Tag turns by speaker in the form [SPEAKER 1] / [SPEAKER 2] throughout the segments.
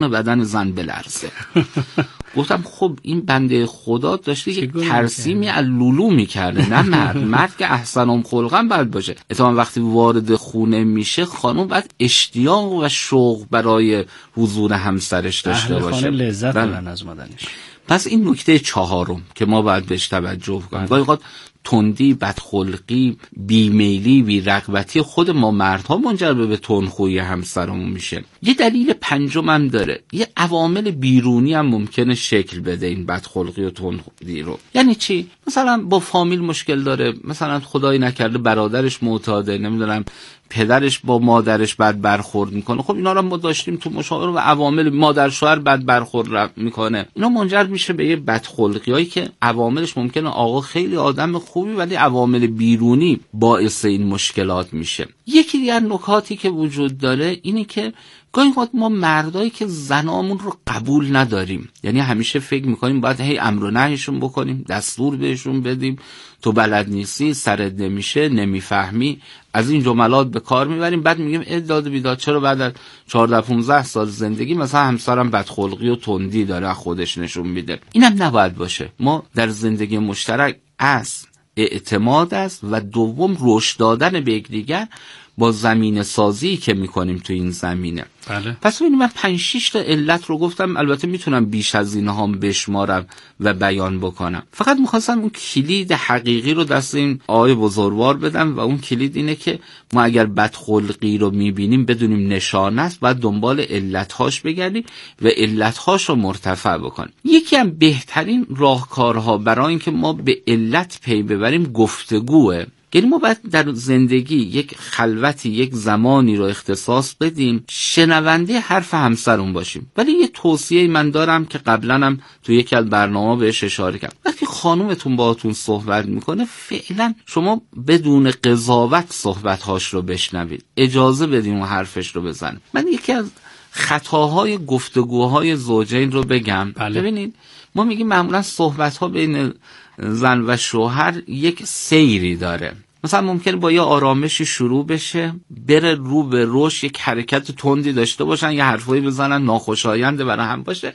[SPEAKER 1] بدن زن بلرزه. گفتم خب این بنده خدا داشته یک ترسیمی از لولو میکرده، نه مرد که احسنم خلقا باید باشه. اتفاقا وقتی وارد خونه میشه خانم باید اشتیاق و شوق برای حضور همسرش داشته باشه،
[SPEAKER 2] خانم لذت ببرن از اومدنش.
[SPEAKER 1] پس این نکته چهارم که ما باید بهش توجه کنیم. گاهی اوقات تندی، بدخلقی، بیمیلی، بی‌رغبتی خود ما مردها منجر به تندخویی همسرمون میشه. یه دلیل پنجم هم داره، یه عوامل بیرونی هم ممکنه شکل بده این بدخلقی و تندخویی رو. یعنی چی؟ مثلا با فامیل مشکل داره، مثلا خدای نکرده برادرش معتاده، نمیدونم پدرش با مادرش بد برخورد میکنه. خب اینا رو ما داشتیم تو مشاوره و عوامل مادر شوهر بد برخورد میکنه، اینا منجر میشه به یه بدخلقیایی که عواملش ممکنه آقا خیلی آدم خوبی ولی عوامل بیرونی باعث این مشکلات میشه. یکی دیگر نکاتی که وجود داره اینه که گاهی وقت ما مردایی که زنامون رو قبول نداریم، یعنی همیشه فکر میکنیم باید هی امر و نهیشون بکنیم، دستور بهشون بدیم، تو بلد نیستی، سرت نمیشه، نمیفهمی، از این جملات به کار میبریم. بعد میگیم داد بیداد چرا بعد از 14-15 سال زندگی مثلا همسرم بدخلقی و تندی داره خودش نشون میده. اینم نباید باشه. ما در زندگی مشترک اعتماد است و دوم رشد دادن به یکدیگر با زمینه سازی که میکنیم تو این زمینه.
[SPEAKER 2] بله.
[SPEAKER 1] پس ببینید من 5-6 تا علت رو گفتم، البته میتونم بیش از اینها هم بشمارم و بیان بکنم. فقط میخواستم اون کلید حقیقی رو دست این آقای بزرگوار بدم و اون کلید اینه که ما اگر بدخلقی رو میبینیم بدونیم نشانه است، باید دنبال علتهاش بگردیم و علتهاش رو مرتفع بکنیم. یکی از بهترین راهکارها برای اینکه ما به علت پی ببریم گفتگوه. یعنی ما باید در زندگی یک خلوتی، یک زمانی رو اختصاص بدیم شنونده حرف همسرون باشیم. ولی یه توصیه من دارم که قبلا هم تو یکی از برنامه بهش اشاره کردم، وقتی خانومتون باهاتون صحبت میکنه فعلا شما بدون قضاوت صحبتهاش رو بشنوید، اجازه بدین اون حرفش رو بزنه. من یکی از خطاهای گفتگوهای زوجین رو بگم.
[SPEAKER 2] بله.
[SPEAKER 1] ببینید ما میگیم معمولا صحبت‌ها بین زن و شوهر یک سیری داره. مثلا ممکنه با یه آرامشی شروع بشه، بره رو به روش، یک حرکت تندی داشته باشن، یه حرفایی بزنن ناخوشایند برای هم باشه.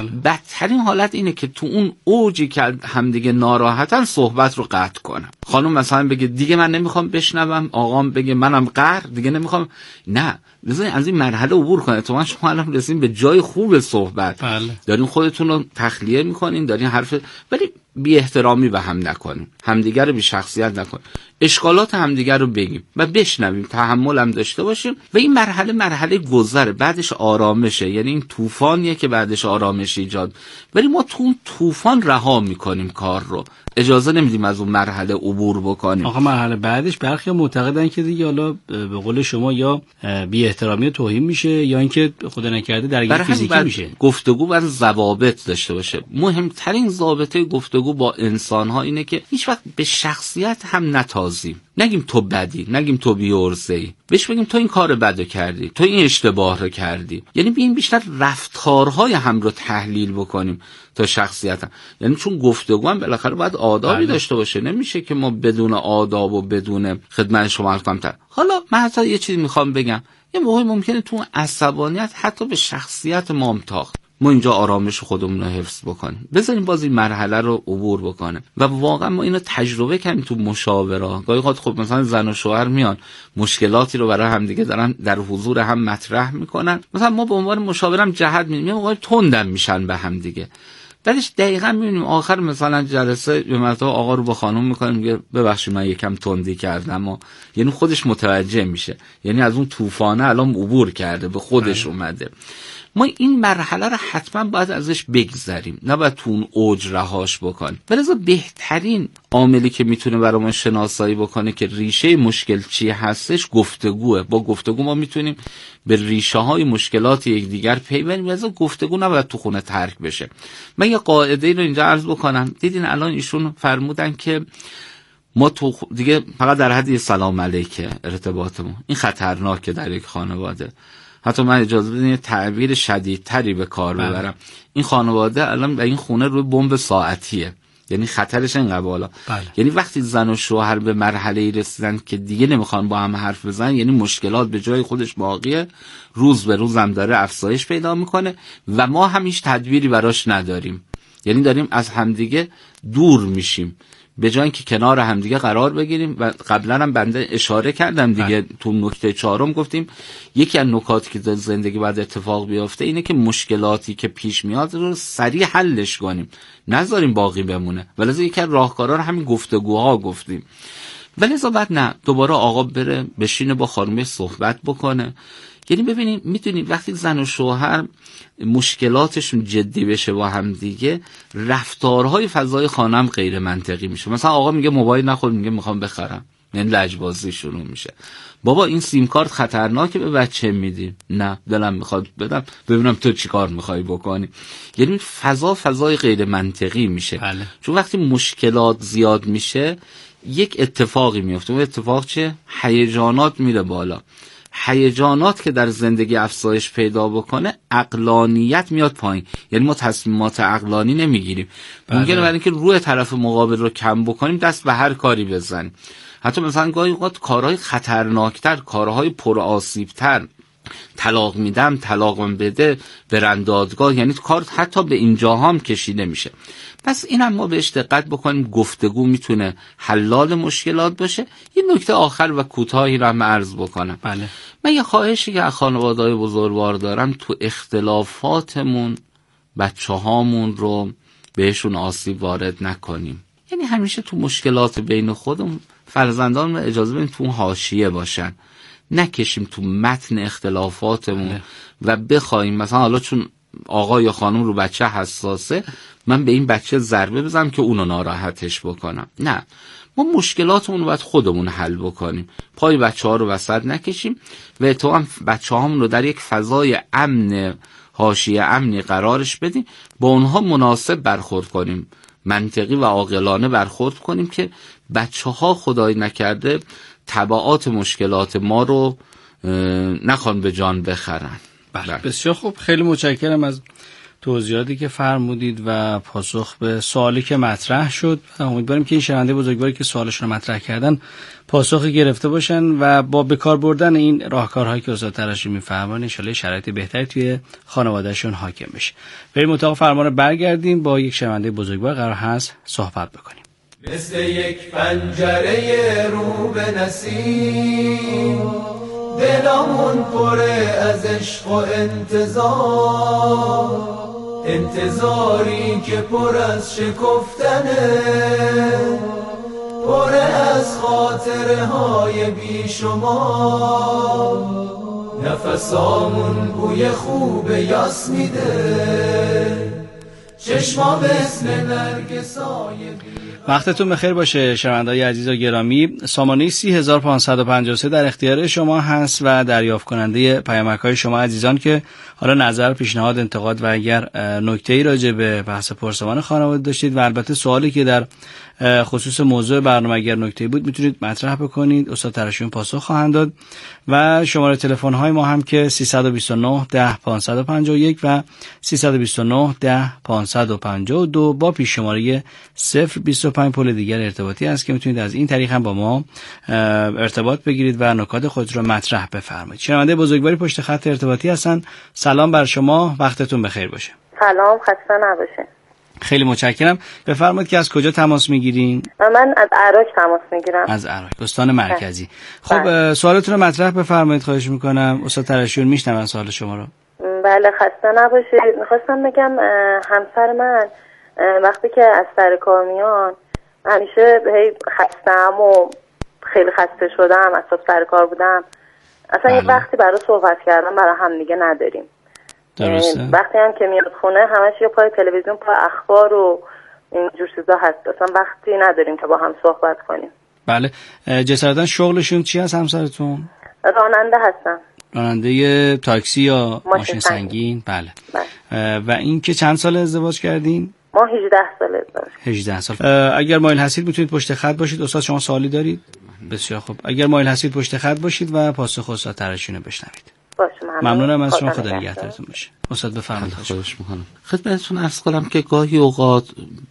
[SPEAKER 1] بدترین حالت اینه که تو اون اوجی که همدیگه ناراحتن صحبت رو قطع کنن. خانم مثلا بگه دیگه من نمیخوام بشنوم، آقام بگه منم قهر دیگه نمیخوام. نه، بذارین از این مرحله عبور کنید. تو شما الان رسیدین به جای خوب صحبت.
[SPEAKER 2] بله.
[SPEAKER 1] دارین خودتون رو تخلیه میکنین، دارین حرف، ولی بی احترامی به هم نکنیم، همدیگر رو بی شخصیت نکنیم، اشکالات همدیگر رو بگیم و بشنویم، تحمل هم داشته باشیم و این مرحله گذره، بعدش آرامشه. یعنی این طوفانیه که بعدش آرامش ایجاد، ولی ما تو اون طوفان رها میکنیم کار رو، اجازه نمیدیم از اون مرحله عبور بکنیم.
[SPEAKER 2] آقا مرحله بعدش برخی معتقدن که دیگه حالا به قول شما یا بی احترامی و توهین میشه یا اینکه خدا نکرده درگیری فیزیکی میشه.
[SPEAKER 1] گفتگو باید ضوابط داشته باشه. مهمترین ضابطه گفتگو با انسان‌ها اینه که هیچ وقت به شخصیت هم نتازیم. نگیم تو بدی، نگیم تو بی‌عرضه‌ای، بهش بگیم تو این کار بدو کردی، تو این اشتباه رو کردی. یعنی بیایم بیشتر رفتارهای هم رو تحلیل بکنیم تا شخصیت هم. یعنی چون گفتگو هم بالاخره باید آدابی داشته باشه، نمیشه که ما بدون آداب و بدون خدمت شما کمتر. حالا من حتی یه چیزی میخوام بگم، یه موقعی ممکنه تو عصبانیت حتی به شخصیت ما هم تاخت. ما اینجا آرامش خودمون رو حفظ بکنیم، بذاریم باز این مرحله رو عبور بکنه. و واقعا ما اینو تجربه کردیم تو مشاوره. گاهی اوقات خب مثلا زن و شوهر میان مشکلاتی رو برای همدیگه دارن در حضور هم مطرح میکنن، مثلا ما به عنوان مشاور هم جهت میدیم، موقع تندم میشن به همدیگه. بعدش دقیقاً میبینیم آخر مثلا جلسه به مرتبه آقا رو با خانم میکنه، میگه ببخشید من یکم تندی کردم و یعنی خودش متوجه میشه، یعنی از اون طوفانه الان عبور کرده، به خودش اومده. ما این مرحله رو حتما باید ازش بگذریم، نباید تو اون اوج رهاش بکنیم. ولذا بهترین عاملی که میتونه برای ما شناسایی بکنه که ریشه مشکل چی هستش گفتگوه. با گفتگو ما میتونیم به ریشه های مشکلات یکدیگر پی ببریم. ولذا گفتگو نباید تو خونه ترک بشه. من یه قاعده ای رو اینجا عرض بکنم. دیدین الان ایشون فرمودن که ما تو دیگه فقط در حد سلام علیکه ارتباطمون، این خطرناکه در یک خانواده. حتی من اجازه بدین تعبیر شدیدتری به کار ببرم. این خانواده الان به این خونه روی بمب ساعتیه. یعنی خطرش اینقدر بالا.
[SPEAKER 2] بله.
[SPEAKER 1] یعنی وقتی زن و شوهر به مرحله رسیدن که دیگه نمیخوان با هم حرف بزنن، یعنی مشکلات به جای خودش باقیه، روز به روز هم داره افزایش پیدا میکنه و ما هم هیچ تدبیری براش نداریم. یعنی داریم از همدیگه دور میشیم به جای اینکه کنار همدیگه قرار بگیریم. و قبلا هم بنده اشاره کردم دیگه، تو نکته 4 گفتیم یکی از نکاتی که در زندگی باید اتفاق بیفته اینه که مشکلاتی که پیش میاد رو سریع حلش کنیم، نذاریم باقی بمونه. ولذا یکی از راهکارا رو همین گفتگوها گفتیم. ولذا بعد نه دوباره آقا بره بشینه با خانومش صحبت بکنه. یعنی ببینید میدونید وقتی زن و شوهر مشکلاتشون جدی بشه با هم دیگه، رفتارهای فضای خانم غیر منطقی میشه. مثلا آقا میگه موبایل نخور، میگه میخوام بخرم، یعنی لجبازی شروع میشه. بابا این سیم کارت خطرناکه، به بچه میدی؟ نه دلم میخواد بدم ببینم تو چی کار میخوای بکنی. یعنی فضای غیر منطقی میشه.
[SPEAKER 2] بله.
[SPEAKER 1] چون وقتی مشکلات زیاد میشه یک اتفاقی میفته. اون اتفاق چه؟ هیجانات میره بالا. هیجانات که در زندگی افزایش پیدا بکنه، عقلانیت میاد پایین. یعنی ما تصمیمات عقلانی نمیگیریم. ممکنه برای اینکه روی طرف مقابل رو کم بکنیم دست به هر کاری بزنیم. حتی مثلا گاهی اوقات کارهای خطرناکتر، کارهای پرآسیبتر، طلاق میدم، طلاقم بده، برن دادگاه، یعنی کار حتی به اینجا هم کشیده میشه. پس اینم ما بهش دقت بکنیم. گفتگو میتونه حلال مشکلات باشه. یه نکته آخر و کوتاهی رو هم عرض بکنم.
[SPEAKER 2] بله.
[SPEAKER 1] من یه خواهشی که از خانواده‌های بزرگوار دارم، تو اختلافاتمون بچه‌هامون رو بهشون آسیب وارد نکنیم. یعنی همیشه تو مشکلات بین خودمون فرزندان رو اجازه بدیم تو حاشیه باشن، نکشیم تو متن اختلافاتمون و بخوایم مثلا حالا چون آقا یا خانم رو بچه حساسه من به این بچه ضربه بزنم که اونو ناراحتش بکنم. نه، ما مشکلاتمون رو باید خودمون حل بکنیم، پای بچه ها رو وسط نکشیم و اتفاقا بچه هامون رو در یک فضای امن، حاشیه امنی قرارش بدیم، با اونها مناسب برخورد کنیم، منطقی و عاقلانه برخورد کنیم که بچه ها خدای نکرده تبعات مشکلات ما رو نخوان به جان بخرن.
[SPEAKER 2] بله. بسیار خوب، خیلی متشکرم از توضیحاتی که فرمودید و پاسخ به سوالی که مطرح شد. امیدواریم که این شنونده بزرگواری که سوالشون رو مطرح کردن پاسخی گرفته باشن و با بکار بردن این راهکارهایی که استاد تراشی می‌فرمایند ان شاءالله شرایط بهتری توی خانوادهشون حاکم بشه. بریم اتاق فرمان برگردیم، با یک شنونده بزرگوار قرار هست صحبت بکنیم.
[SPEAKER 3] مثل یک پنجره رو به نسیم، دلمون پره از عشق و انتظاری که پر از شکفتنه، پر از خاطره های بی شما، نفسامون بوی خوب یاس میده، چشما مثل نرگسای.
[SPEAKER 2] وقتتون بخیر باشه شنونده‌های عزیز و گرامی. سامانه 30553 در اختیار شما هست و دریافت کننده پیامک‌های شما عزیزان که حالا نظر، پیشنهاد، انتقاد و اگر نکته‌ای راجع به بحث پرسمان خانواده داشتید و البته سوالی که در خصوص موضوع برنامه اگر نکته‌ای بود میتونید مطرح بکنید، استاد تراشیون پاسخ خواهند داد. و شماره تلفن های ما هم که 329 10 551 و 329 10 552 با پیش شماره 025 پل دیگر ارتباطی است که میتونید از این طریق هم با ما ارتباط بگیرید و نکات خود رو مطرح بفرمایید. شنونده بزرگواری پشت خط ارتباطی هستن. سلام بر شما، وقتتون بخیر باشه.
[SPEAKER 4] سلام، خسته نباشین.
[SPEAKER 2] خیلی متشکرم. بفرمایید که از کجا تماس میگیرین؟
[SPEAKER 4] من از عراق تماس میگیرم.
[SPEAKER 2] از عراق، استان مرکزی. خب سوالتون رو مطرح بفرمایید خواهش میکنم. استاد تراشیون میشنون سوال شما رو.
[SPEAKER 4] بله، خسته نباشید. میخواستم بگم همسر من وقتی که از سر کار میان همیشه خستم و خیلی خسته شدم، از سر کار بودم، اصلا یه وقتی برای صحبت کردن برای هم دیگه نداریم.
[SPEAKER 2] درسته.
[SPEAKER 4] وقتی هم که میاد خونه همش یا پای تلویزیون، پای اخبار و اینجور چیزا هست، اصلا وقتی نداریم که با هم صحبت کنیم.
[SPEAKER 2] بله. جسارتا شغلشون چی هست همسرتون؟
[SPEAKER 4] راننده هستن.
[SPEAKER 2] راننده تاکسی یا ماشین سنگین؟ بله. و این که چند سال ازدواج کردین؟
[SPEAKER 4] ما 18 سال ازدواج.
[SPEAKER 2] 18 سال. اگر مایل هستید میتونید پشت خط باشید. استاد شما سوالی دارید؟ بسیار خوب. اگر مایل هستید پشت خط باشید و پاسخ استاد تراشیون رو بشنوید.
[SPEAKER 4] باشه
[SPEAKER 2] ممنونم از شما. خدا نگهدارتون باشه. استاد بفرمایید.
[SPEAKER 1] خواهش می‌کنم. خدمتتون عرض کنم که گاهی اوقات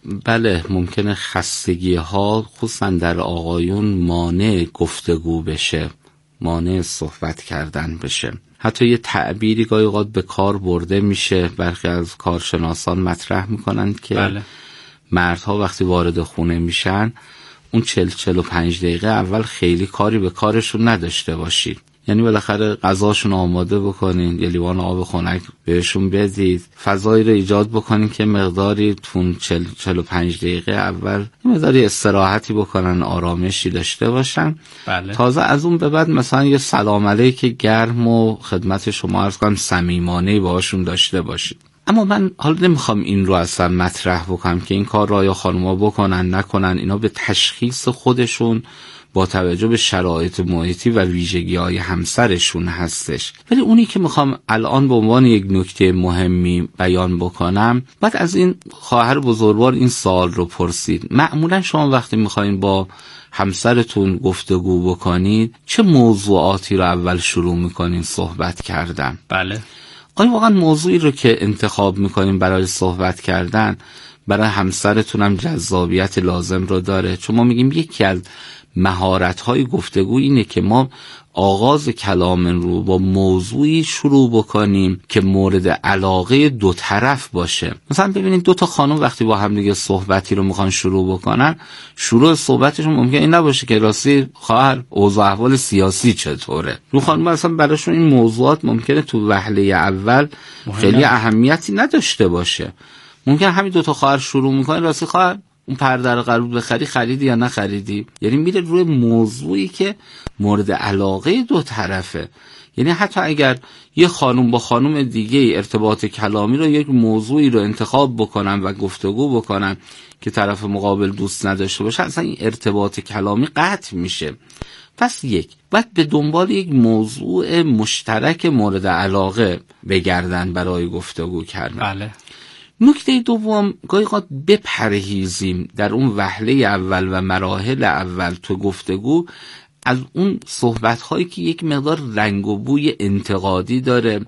[SPEAKER 1] بله ممکنه خستگی‌ها خصوصا در آقایون مانع گفتگو بشه، مانع صحبت کردن بشه. حتی یه تعبیری گاهی اوقات به کار برده میشه، برخی از کارشناسان مطرح میکنن که
[SPEAKER 2] بله.
[SPEAKER 1] مردها وقتی وارد خونه میشن اون 40-45 دقیقه اول خیلی کاری به کارشون نداشته باشید، یعنی بالاخره غذاشون آماده بکنین، یه لیوان آب خنک بهشون بدید، فضایی رو ایجاد بکنین که مقداری تون 40-45 دقیقه اول مقداری استراحتی بکنن، آرامشی داشته باشن.
[SPEAKER 2] بله.
[SPEAKER 1] تازه از اون به بعد مثلا یه سلام علیک گرم و خدمت شما عرض کنم صمیمانه باهاشون داشته باشید. اما من حالا نمیخوام این رو اصلا مطرح بکنم که این کار را یا خانوما بکنن نکنن، اینا به تشخیص خودشون با توجه به شرایط محیطی و ویژگی‌های همسرشون هستش. ولی اونی که میخوام الان به عنوان یک نکته مهمی بیان بکنم، بعد از این خواهر بزرگوار این سوال رو پرسید. معمولا شما وقتی میخواین با همسرتون گفتگو بکنید چه موضوعاتی رو اول شروع میکنین صحبت کردن؟
[SPEAKER 2] بله.
[SPEAKER 1] آیا واقعا موضوعی رو که انتخاب میکنین برای صحبت کردن برای همسرتون هم جذابیت لازم رو داره؟ چون ما میگیم یکی از مهارت‌های گفتگو اینه که ما آغاز کلام رو با موضوعی شروع بکنیم که مورد علاقه دو طرف باشه. مثلا ببینید دو تا خانم وقتی با هم دیگه صحبتی رو میخوان شروع بکنن، شروع صحبتشون ممکنه این نباشه که راستی خواهر اوضاع احوال سیاسی چطوره. رو خانم اصلا براشون این موضوعات ممکنه تو وهله اول خیلی اهمیتی نداشته باشه. ممکنه همین دو تا خواهر شروع میکنن، راستی خواهر اون پرده رو قرار بخری خریدی یا نخریدی؟ یعنی میره روی موضوعی که مورد علاقه دو طرفه. یعنی حتی اگر یه خانم با خانم دیگه ارتباط کلامی رو یک موضوعی رو انتخاب بکنن و گفتگو بکنن که طرف مقابل دوست نداشته باشه، اصلا این ارتباط کلامی قطع میشه. پس باید به دنبال یک موضوع مشترک مورد علاقه بگردن برای گفتگو کردن.
[SPEAKER 2] بله.
[SPEAKER 1] نکته دوم، گاهی اوقات بپرهیزیم در اون وهله اول و مراحل اول تو گفتگو از اون صحبت‌هایی که یک مقدار رنگ و بوی انتقادی داره،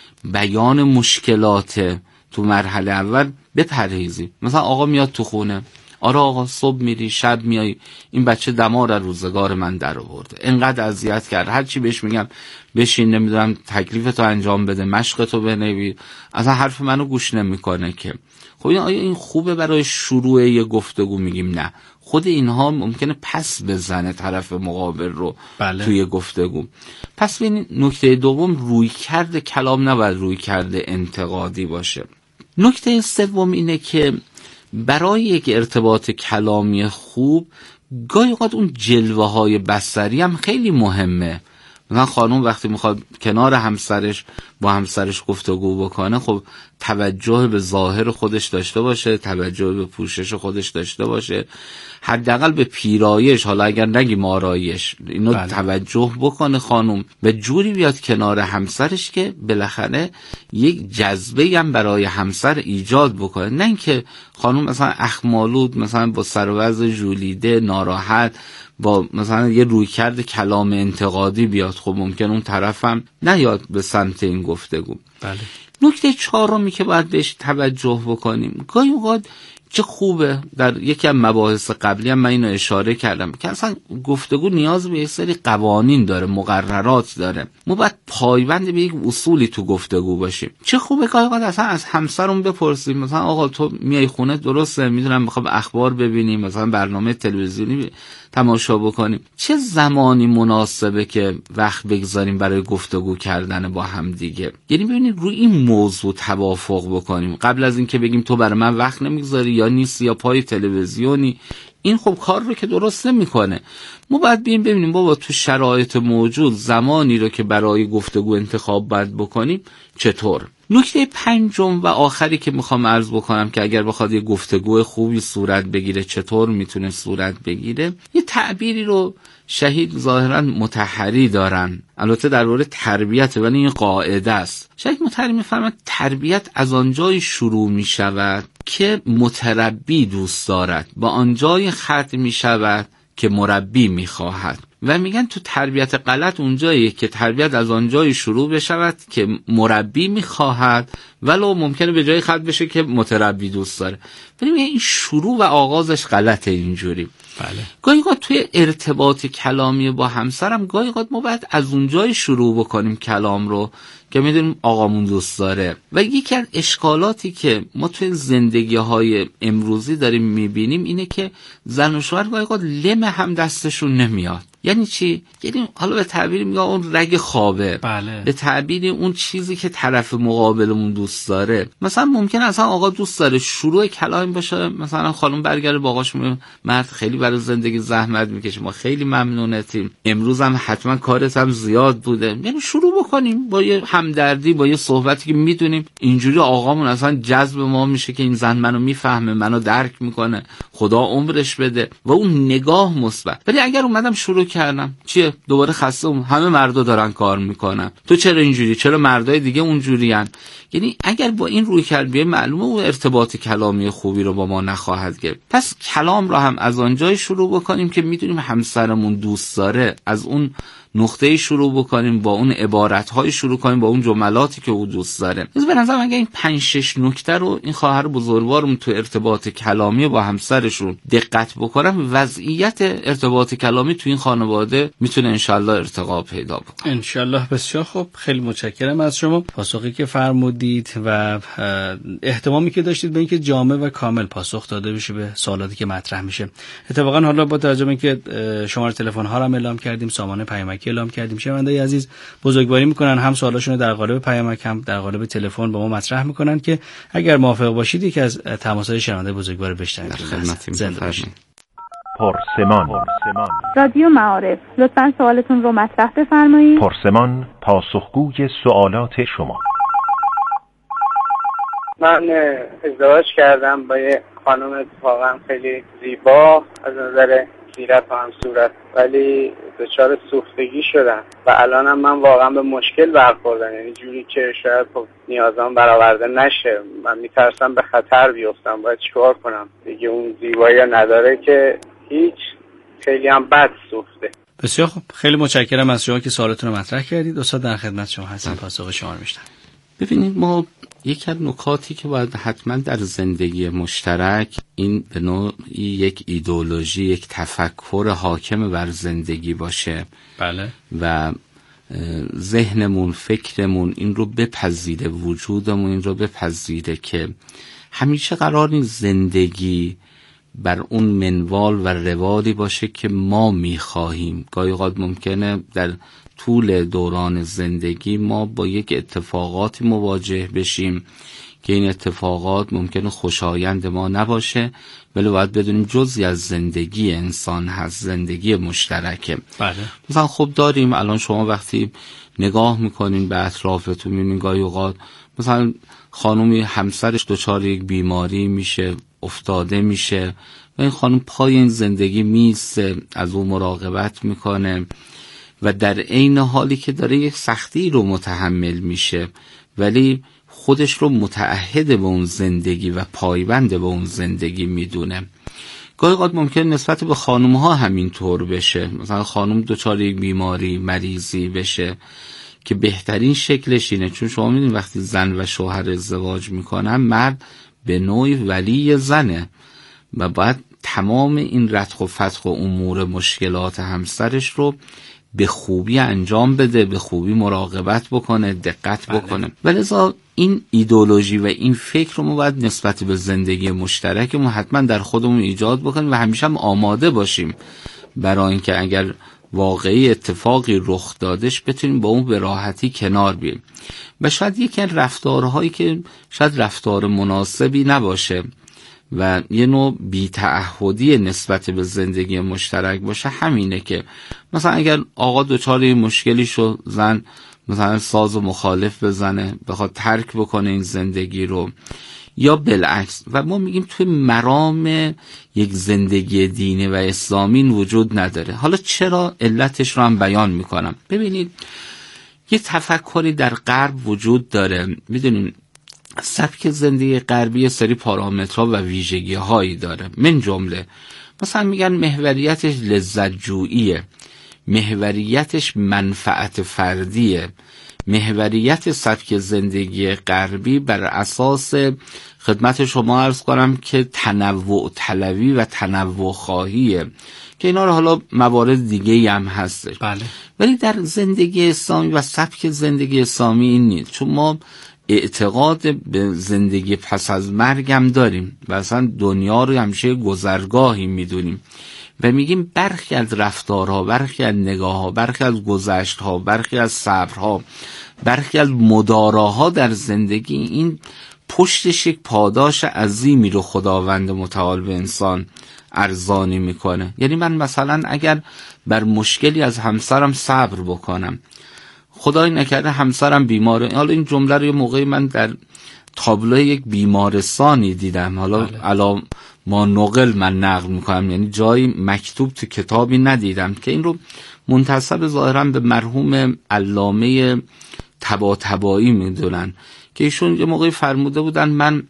[SPEAKER 1] بیان مشکلات تو مرحله اول بپرهیزیم. مثلا آقا میاد تو خونه، آره آقا صبح میری شب میای، این بچه دمار روزگار من در آورده، انقدر اذیت کرد، هر چی بهش میگم بشین نمیدونم تکلیفتو انجام بده، مشقتو بنویس، اصلا حرف منو گوش نمیکنه که. خب آیا این خوبه برای شروع یه گفتگو؟ میگیم نه. خود اینها ممکنه پس بزنه طرف مقابل رو.
[SPEAKER 2] بله.
[SPEAKER 1] توی گفتگو. پس ببین نکته دوم، رویکرد کلام نباید رویکرد انتقادی باشه. نکته سوم اینه که برای یک ارتباط کلامی خوب گاهی اوقات اون جلوه های بصری هم خیلی مهمه. مثلا خانم وقتی میخواد کنار همسرش با همسرش گفتگو بکنه، خب توجه به ظاهر خودش داشته باشه، توجه به پوشش خودش داشته باشه، حداقل به پیرایش، حالا اگر نگیم آرایش، اینو
[SPEAKER 2] بله.
[SPEAKER 1] توجه بکنه خانم، به جوری بیاد کنار همسرش که بالاخره یک جذبه هم برای همسر ایجاد بکنه. نه اینکه خانم مثلا اخمالود، مثلا با سر و وضع ژولیده ناراحت، با مثلا یه رویکرد کلام انتقادی بیاد، خب ممکن اون طرفم نیاد به سمت این گفتگو.
[SPEAKER 2] بله.
[SPEAKER 1] نکته چهارمی که باید بهش توجه بکنیم، گاهی اوقات چه خوبه، در یکی از مباحث قبلی هم من اینو اشاره کردم که اصلا گفتگو نیاز به یک سری قوانین داره، مقررات داره. ما باید پایبند به یک اصولی تو گفتگو باشیم. چه خوبه گاهی اوقات اصلا از همسرمون بپرسیم، مثلا آقا تو میای خونه، درسته میدونم میخوام اخبار ببینیم، مثلا برنامه تلویزیونی تماشا بکنیم، چه زمانی مناسبه که وقت بگذاریم برای گفتگو کردن با هم دیگه؟ یعنی ببینید روی این موضوع توافق بکنیم قبل از اینکه بگیم تو برای من وقت نمیگذاری یا نیستی یا پای تلویزیونی. این خب کار رو که درست نمیکنه. ما باید ببینیم بابا تو شرایط موجود زمانی رو که برای گفتگو انتخاب باید بکنیم چطور. نکته پنجم و آخری که میخوام عرض بکنم که اگر بخواد یه گفتگو خوبی صورت بگیره چطور میتونه صورت بگیره، یه تعبیری رو شهید ظاهرا مطهری دارن، البته درباره تربیت، ولی این قاعده است. شهید مطهری میفرماید تربیت از آنجایی شروع میشود که متربی دوست دارد، با آنجای ختم میشود که مربی میخواهد. و میگن تو تربیت غلط اونجاییه که تربیت از آنجایی شروع بشود که مربی میخواهد ولو ممکنه به جای خط بشه که متربی دوست داره، ولی این شروع و آغازش غلطه اینجوری.
[SPEAKER 2] بله.
[SPEAKER 1] گاهی اوقات توی ارتباط کلامی با همسرم گاهی اوقات ما باید از اونجای شروع بکنیم کلام رو که میدونیم آقامون دوست داره. و یکی از اشکالاتی که ما توی زندگی‌های امروزی داریم میبینیم اینه که زن و شوهر گاهی اوقات لم هم دستشون نمیاد. یعنی چی؟ یعنی حالا به تعبیر میگم اون رگ خوابه.
[SPEAKER 2] بله.
[SPEAKER 1] به تعبیر اون چیزی که طرف مقابلمون دوست داره. مثلا ممکنه اصلا آقا دوست داره شروع کلام باشه، مثلا خانم برگره با آقاش میگه مرد خیلی برای زندگی زحمت میکشه، ما خیلی ممنونتیم، امروز هم حتما کارت هم زیاد بوده. یعنی شروع بکنیم با یه همدردی، با یه صحبتی که میدونیم اینجوری آقامون اصلا جذب ما میشه که این زن منو میفهمه، منو درک میکنه، خدا عمرش بده و اون نگاه مثبت. ولی اگر اومدم شروع کردم چیه دوباره خستم، همه مردا دارن کار میکنن، تو چرا اینجوری، چرا مردای دیگه اونجورین، یعنی اگر با این روی کردی معلومه اون ارتباط کلامی خوبی رو با ما نخواهد گرفت. پس کلام رو هم از آنجای شروع بکنیم که میدونیم همسرمون دوست داره، از اون نقطه‌ای شروع بکنیم، با اون عبارت‌های شروع کنیم، با اون جملاتی که او دوست داره. به نظرم اگه این 5-6 نکته رو این خواهر بزرگوارم تو ارتباط کلامی با همسرشون دقت بکنم، وضعیت ارتباط کلامی تو این خانواده میتونه انشالله ارتقا پیدا بکنه.
[SPEAKER 2] انشالله. بسیار خوب، خیلی متشکرم از شما. پاسخی که فرمودید و اهتمامی که داشتید به اینکه جامع و کامل پاسخ داده بشه به سوالاتی که مطرح میشه. اتفاقا حالا با توجه به اینکه شماره تلفن ها رو هم اعلام کردیم، سامانه پیامکی اعلام کردیم، شنونده‌های عزیز بزرگواری میکنن، هم سوالاشون رو در قالب پیامک هم در قالب تلفن با ما مطرح میکنن که اگر موافق باشید یکی از تماس‌های شنونده بزرگوار بشنویم. زنده باشید.
[SPEAKER 5] پرسمان.
[SPEAKER 6] رادیو معارف، لطفاً سوالتون رو مطرح بفرمایید.
[SPEAKER 5] پرسمان پاسخگوی سوالات شما.
[SPEAKER 7] من ازدواج کردم با یه خانم اتفاقا خیلی زیبا از نظر سیرت و هم صورت، ولی دچار سوختگی شدم و الانم من واقعا به مشکل برخوردم، یعنی جوری که شاید نیازم برآورده نشه. من میترسم به خطر بیفتم، باید چیکار کنم؟ دیگه اون زیبایی نداره که هیچ، خیلی هم بد سوخته.
[SPEAKER 2] بسیار خوب، خیلی متشکرم از شما که سوالتون رو مطرح کردید. استاد در خدمت شما هستم، پاسخ شما رو میشنویم.
[SPEAKER 1] ببینید، ما یکی از نکاتی که باید حتما در زندگی مشترک، این به نوعی یک ایدئولوژی، یک تفکر حاکم بر زندگی باشه.
[SPEAKER 2] بله.
[SPEAKER 1] و ذهنمون، فکرمون این رو بپذیره، وجودمون این رو بپذیره که همیشه قرار نیست زندگی بر اون منوال و روالی باشه که ما میخواهیم. گاهی اوقات ممکنه در طول دوران زندگی ما با یک اتفاقاتی مواجه بشیم که این اتفاقات ممکنه خوشایند ما نباشه، ولی باید بدونیم جزئی از زندگی انسان هست، زندگی مشترکه.
[SPEAKER 2] بله.
[SPEAKER 1] مثلا خب داریم الان شما وقتی نگاه میکنین به اطرافتون میبینین گاهی اوقات مثلا خانومی همسرش دچار یک بیماری میشه، افتاده میشه و این خانم پای این زندگی میسته، از اون مراقبت میکنه و در عین حالی که داره یک سختی رو متحمل میشه ولی خودش رو متعهد به اون زندگی و پایبند به اون زندگی میدونه. گاهی اوقات ممکن نسبت به خانم ها همین طور بشه، مثلا خانم دچار یک بیماری، مریضی بشه که بهترین شکلش اینه، چون شما میدونید وقتی زن و شوهر ازدواج میکنن مرد به نوعی ولی زنه و باید تمام این رتق و فتق و امور مشکلات همسرش رو به خوبی انجام بده، به خوبی مراقبت بکنه، دقت بکنه. ولذا این ایدئولوژی و این فکر رو ما باید نسبت به زندگی مشترکمون حتما در خودمون ایجاد بکنیم و همیشه هم آماده باشیم برای اینکه اگر واقعی اتفاقی رخ دادش بتونیم با اون به راحتی کنار بیاییم. و شاید یکی از رفتارهایی که شاید رفتار مناسبی نباشه و یه نوع بی‌تعهدی نسبت به زندگی مشترک باشه همینه که مثلا اگر آقا دچار مشکلی شد، زن مثلا ساز و مخالف بزنه، بخواد ترک بکنه این زندگی رو، یا بالعکس. و ما میگیم توی مرام یک زندگی دینی و اسلامی وجود نداره. حالا چرا؟ علتش رو هم بیان میکنم. ببینید، یه تفکری در غرب وجود داره. میدونیم سبک زندگی غربی سری پارامترها و ویژگی هایی داره، من جمله مثلا میگن محوریتش لذت جوییه. محوریتش منفعت فردیه. محوریت سبک زندگی غربی بر اساس خدمت شما عرض کنم که تنوع طلبی و تنوع خواهیه که اینا رو حالا موارد دیگه هم هستش.
[SPEAKER 2] بله. ولی
[SPEAKER 1] ولی در زندگی اسلامی و سبک زندگی اسلامی این نیست، چون ما اعتقاد به زندگی پس از مرگ هم داریم و اصلا دنیا رو همیشه گذرگاهی میدونیم و میگیم برخی از رفتارها، برخی از نگاهها، برخی از گذشتها، برخی از صبرها، برخی از مداراها در زندگی این پشتش یک پاداش عظیمی رو خداوند متعال به انسان ارزانی میکنه. یعنی من مثلا اگر بر مشکلی از همسرم صبر بکنم، خدای نکرده همسرم بیماره، حالا این جمله رو یه موقعی من در تابلوی یک بیمارستانی دیدم، حالا علا ما نقل من نقل میکنم، یعنی جایی مکتوب تو کتابی ندیدم که این رو منتسب ظاهرا به مرحوم علامه طباطبایی میدونن که ایشون یه موقعی فرموده بودن من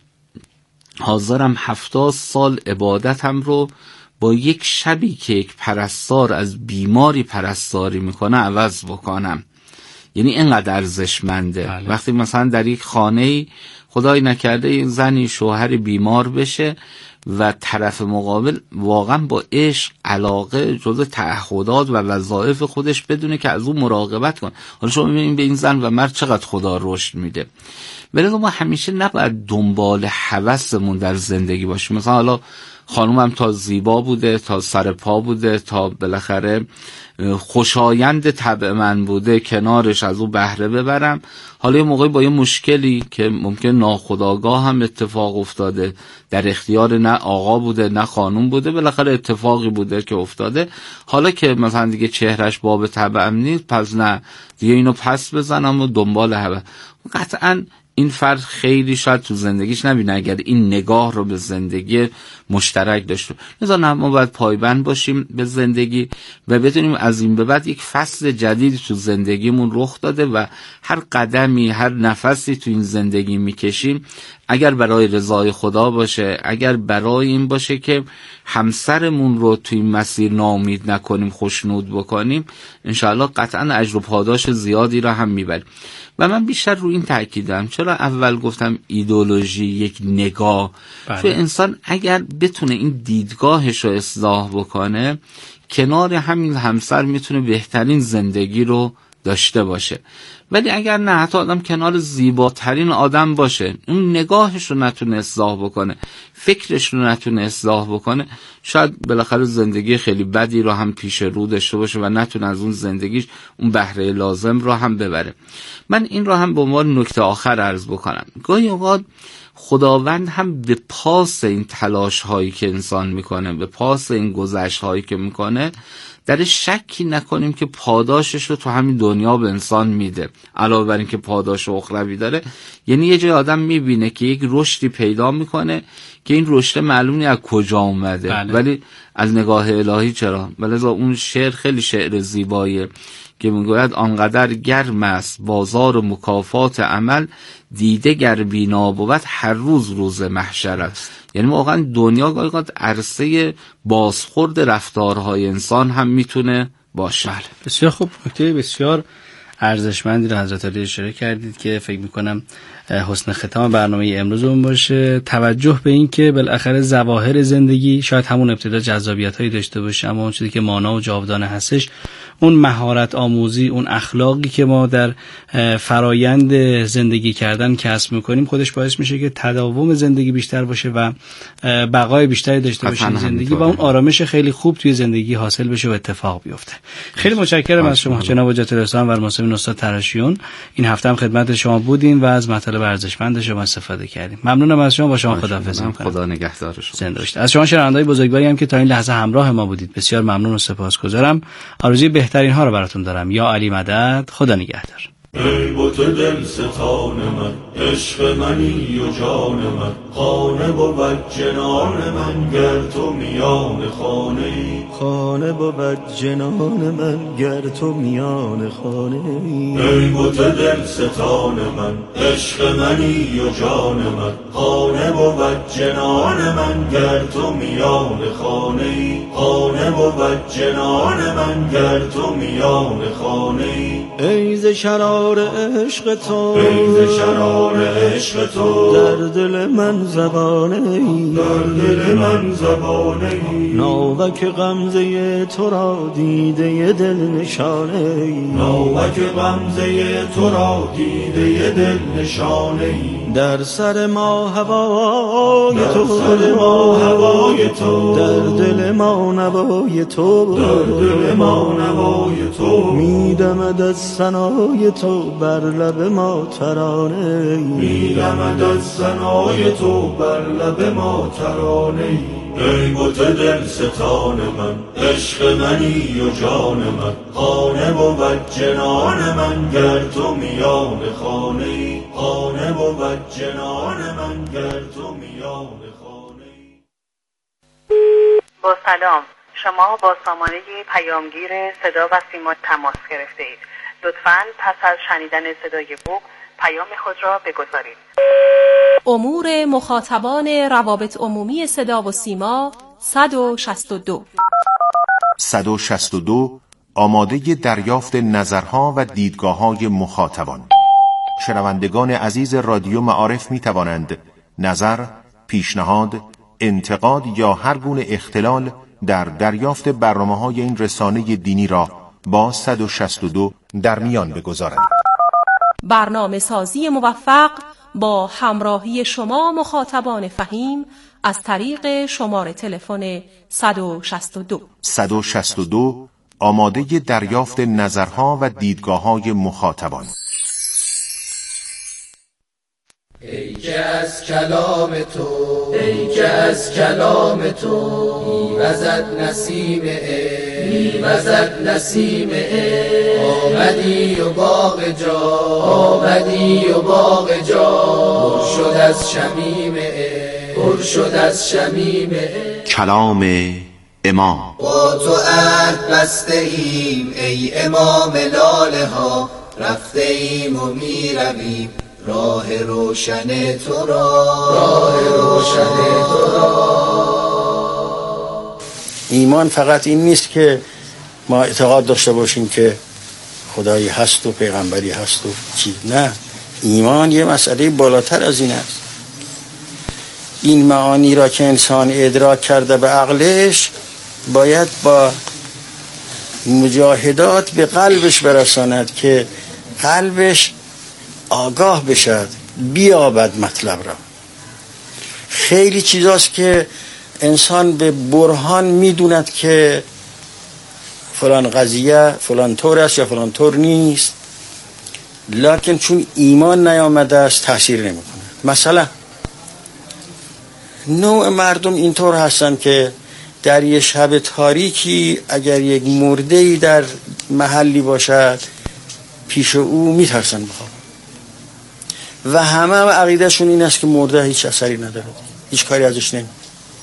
[SPEAKER 1] حاضرم 70 سال عبادتم رو با یک شبی که یک پرستار از بیماری پرستاری میکنه عوض بکنم. یعنی اینقدر ارزشمنده.
[SPEAKER 2] بله.
[SPEAKER 1] وقتی مثلا در یک خانه‌ای خدای نکرده این زنی شوهر بیمار بشه و طرف مقابل واقعا با عشق علاقه جزء تعهدات و وظایف خودش بدونه که از اون مراقبت کن. حالا شما میبینید به این زن و مرد چقدر خدا رشد میده. ولی ما همیشه نباید دنبال هوسمون در زندگی باشیم. مثلا حالا خانومم تا زیبا بوده، تا سر پا بوده، تا بالاخره خوشایند طبع من بوده، کنارش از اون بهره ببرم. حالا یه موقعی با یه مشکلی که ممکن ناخودآگاه هم اتفاق افتاده، در اختیار نه آقا بوده نه خانوم بوده، بالاخره اتفاقی بوده که افتاده، حالا که مثلا دیگه چهرش باب طبعم نیست، پس نه دیگه اینو پس بزنم و دنبال هوا. قطعاً این فرد خیلی شاید تو زندگیش نبینه اگر این نگاه رو به زندگی مشترک داشته. مثلا ما باید پایبند باشیم به زندگی و بدونیم از این به بعد یک فصل جدید تو زندگیمون رخ داده و هر قدمی، هر نفسی تو این زندگی میکشیم اگر برای رضای خدا باشه، اگر برای این باشه که همسرمون رو تو این مسیر ناامید نکنیم، خوشنود بکنیم، انشاءالله قطعا اجر و پاداش زیادی را هم میبریم. و من بیشتر رو این تأکیدم. چرا اول گفتم ایدئولوژی یک نگاه؟
[SPEAKER 2] بله.
[SPEAKER 1] چون انسان اگر بتونه این دیدگاهش رو اصلاح بکنه، کنار همین همسر میتونه بهترین زندگی رو داشته باشه. ولی اگر نه، حتی آدم کنار زیباترین آدم باشه، اون نگاهش رو نتونه اصلاح بکنه، فکرش رو نتونه اصلاح بکنه، شاید بالاخره زندگی خیلی بدی رو هم پیش رو داشته باشه و نتونه از اون زندگیش اون بهره لازم رو هم ببره. من این رو هم به عنوان نکته آخر عرض بکنم. گاهی اوقات خداوند هم به پاس این تلاش هایی که انسان میکنه، به پاس این گذشت هایی که میکنه، در شکی نکنیم که پاداشش رو تو همین دنیا به انسان میده، علاوه بر این که پاداش اخروی داره. یعنی یه جای آدم میبینه که یک رشدی پیدا میکنه که این رشد معلوم نیست از کجا اومده.
[SPEAKER 2] بله.
[SPEAKER 1] ولی از نگاه الهی چرا؟ ولی اون شعر خیلی شعر زیباییه که میگوید آنقدر گرم است بازار و مکافات عمل، دیده گر بینا بود هر روز روز محشر است. یعنی واقعا دنیا گاهی اوقات عرصه بازخورد رفتارهای انسان هم میتونه باشه.
[SPEAKER 2] بله. بسیار خوب، نکته بسیار ارزشمندی رو حضرت علی اشاره کردید که فکر میکنم حسن ختام برنامه امروزمون باشه. توجه به این که بالاخره ظواهر زندگی شاید همون ابتدا جذابیت‌هایی داشته باشه، اما اون چیزی که مانا و جاودانه هستش، اون مهارت آموزی، اون اخلاقی که ما در فرایند زندگی کردن کسب میکنیم، خودش باعث میشه که تداوم زندگی بیشتر باشه و بقای بیشتری داشته باشه زندگی و اون آرامش خیلی خوب توی زندگی حاصل بشه و اتفاق بیفته. خیلی متشکرم از شما جناب حجت الاسلام و المسلمین استاد تراشیون. این هفته هم خدمت شما بودیم و از مطالب ارزشمند شما استفاده کردیم. ممنونم از شما. با شما خداحافظی می‌کنم.
[SPEAKER 1] خدا نگهدار شما.
[SPEAKER 2] زنده باشید. از شما شنوندگان بزرگواری هم که تا این لحظه همراه ما بودید بسیار ممنون و سپاسگزارم. آرزوی بهترین ها رو براتون دارم. یا علی مدد. خدا نگهدار.
[SPEAKER 3] ای بت دل ستان من، عشق منی و جان من، خانه بود جنان من گر تو میان خانه ای،
[SPEAKER 8] خانه بود جنان من گر تو میان خانه ای.
[SPEAKER 3] ای بت دل ستان من، عشق منی و جان من، خانه بود جنان من گر تو میان خانه ای، خانه بود جنان من گر تو میان خانه ای.
[SPEAKER 8] ای ز شرار عشق تو،
[SPEAKER 3] ای ز شرار عشق تو،
[SPEAKER 8] در دل من زبانه ای،
[SPEAKER 3] در دل من زبانه ای.
[SPEAKER 8] ناوک غمزه تو را دیده دل نشانه ای،
[SPEAKER 3] ناوک غمزه تو را دیده دل نشانه ای.
[SPEAKER 8] در سر ما هوای تو،
[SPEAKER 3] در سر ما هوای تو،
[SPEAKER 8] در دل ما نوای تو،
[SPEAKER 3] در دل ما نوای تو.
[SPEAKER 8] میدمد از ثنای تو بر لب ما ترانه ای،
[SPEAKER 3] میدمد از ثنای تو بر لب ما ترانه ای. ای بت دل ستان من، عشق منی و جان من، خانه بود جنان من گر تو میان خانه ای، خانه بود جنان من گر تو میان خانه ای.
[SPEAKER 9] با سلام، شما با سامانه پیامگیر صدا و سیما تماس گرفته اید. لطفاً پس از شنیدن صدای بوق پیام خود را بگذارید.
[SPEAKER 10] امور مخاطبان روابط عمومی صدا و سیما
[SPEAKER 5] 162 آماده دریافت نظرها و دیدگاه‌های مخاطبان. شنوندگان عزیز رادیو معارف می توانند نظر، پیشنهاد، انتقاد یا هر گونه اختلال در دریافت برنامه‌های این رسانه دینی را با 162 در میان بگذارند.
[SPEAKER 10] برنامه سازی موفق با همراهی شما مخاطبان فهیم از طریق شماره تلفن
[SPEAKER 5] 162 آماده دریافت نظرها و دیدگاه‌های مخاطبان.
[SPEAKER 11] ای که از کلام تو، ای که از کلام تو میوزد نسیم میوزد نسیم آمدی و باغ جا، آمدی و باغ جا پر شد از شمیم پر شد از شمیم
[SPEAKER 5] کلام امام.
[SPEAKER 11] با تو عهد بسته ایم ای امام لاله ها، رفته ایم و میرویم راه روشن تو را، راه روشن تو را.
[SPEAKER 2] ایمان فقط این نیست که ما اعتقاد داشته باشیم که خدایی هست و پیغمبری هست و چی، نه، ایمان یه مسئله بالاتر از این است. این معانی را که انسان ادراک کرده به عقلش باید با مجاهدات به قلبش برساند که قلبش آگاه بشد، بیابد مطلب را. خیلی چیزاست که انسان به برهان میدوند که فلان قضیه فلان طور است یا فلان طور نیست، لکن چون ایمان نیامده است تأثیر نمیکنه. مثلا نوع مردم اینطور هستن که در یه شب تاریکی اگر یک مرده‌ای در محلی باشد پیش او میترسن بخوابن و همه عقیدهشون این است که مرده هیچ اثری نداره، هیچ کاری ازش نمی.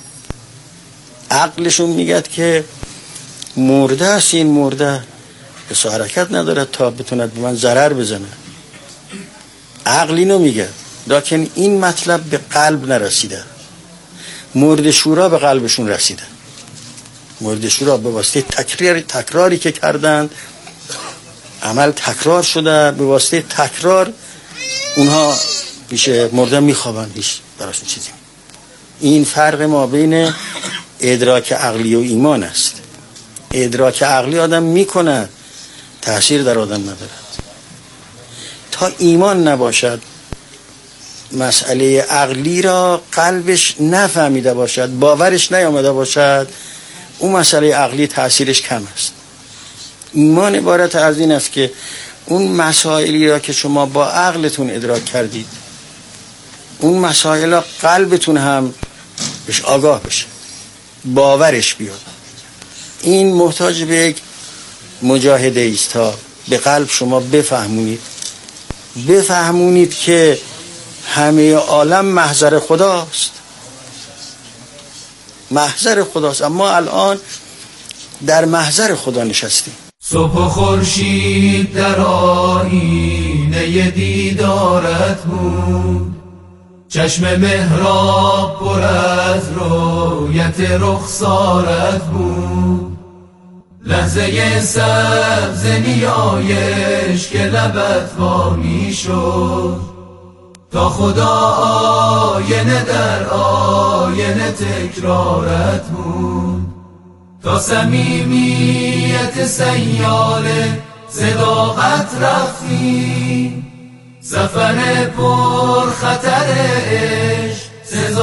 [SPEAKER 2] عقلشون میگه که مرده است، این مرده حس و حرکت نداره تا بتوند به من ضرر بزنه. عقل اینو میگه، لکن این مطلب به قلب نرسیده. مرد شورا به قلبشون رسیده. مرد شورا به واسطه تکراری که کردند، عمل تکرار شده، به واسطه تکرار اونها پیش مرده میخوابن، هیچ براشون چیزی. این فرق ما بین ادراک عقلی و ایمان است. ادراک عقلی آدم میکنه، تأثیر در آدم ندارد. تا ایمان نباشد، مسئله عقلی را قلبش نفهمیده باشد، باورش نیامده باشد، اون مسئله عقلی تأثیرش کم است. ایمان عبارت از این است که اون مسائلی را که شما با عقلتون ادراک کردید، اون مسائل را قلبتون هم بهش آگاه بشه، باورش بیاد. این محتاج به یک مجاهده است تا به قلب شما بفهمونید که همه عالم محضر خداست، محضر خداست، اما الان در محضر خدا نشستیم.
[SPEAKER 11] صبح خورشید در آینه دیدارت بود، چشم محراب پر از رویت رخسارت بود، لحظه سبز نیایش که لبت وا می شد، تا خدا آینه در آینه تکرارت بود، تا صمیمیت سیاله صداقت رفتی، سفر پر خطر عشق